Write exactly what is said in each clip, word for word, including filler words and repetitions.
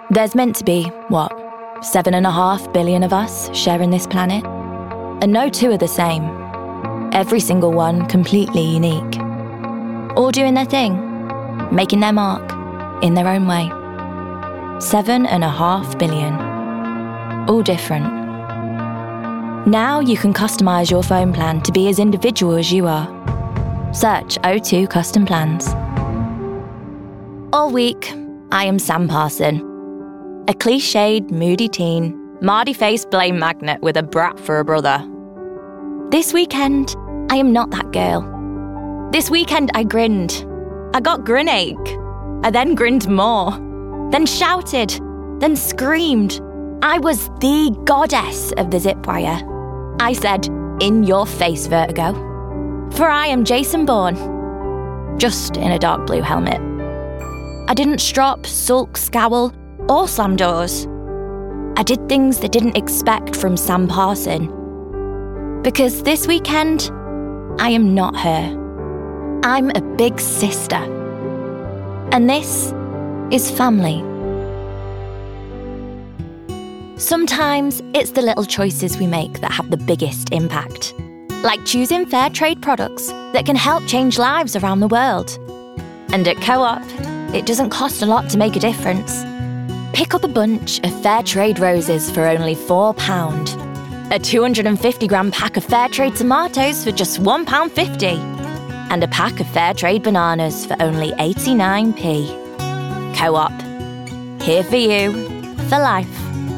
There's meant to be, what, seven and a half billion of us sharing this planet? And no two are the same. Every single one completely unique. All doing their thing, making their mark, in their own way. Seven and a half billion. All different. Now you can customise your phone plan to be as individual as you are. Search O two Custom Plans. All week, I am Sam Parson. A cliched, moody teen, Mardy-faced blame magnet with a brat for a brother. This weekend, I am not that girl. This weekend, I grinned. I got grin-ache. I then grinned more. Then shouted. Then screamed. I was the goddess of the zip wire. I said, in your face, Vertigo. For I am Jason Bourne. Just in a dark blue helmet. I didn't strop, sulk, scowl, or slam doors. I did things they didn't expect from Sam Parson. Because this weekend, I am not her. I'm a big sister. And this is family. Sometimes it's the little choices we make that have the biggest impact. Like choosing fair trade products that can help change lives around the world. And at Co-op, it doesn't cost a lot to make a difference. Pick up a bunch of fair trade roses for only four pounds. A two hundred fifty gram pack of fair trade tomatoes for just one pound fifty. And a pack of fair trade bananas for only eighty-nine p. Co-op. Here for you, for life.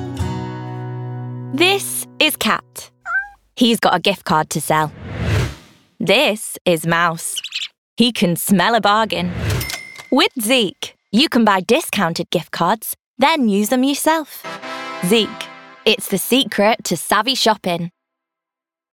This is Cat. He's got a gift card to sell. This is Mouse. He can smell a bargain. With Zeek, you can buy discounted gift cards, then use them yourself. Zeek, it's the secret to savvy shopping.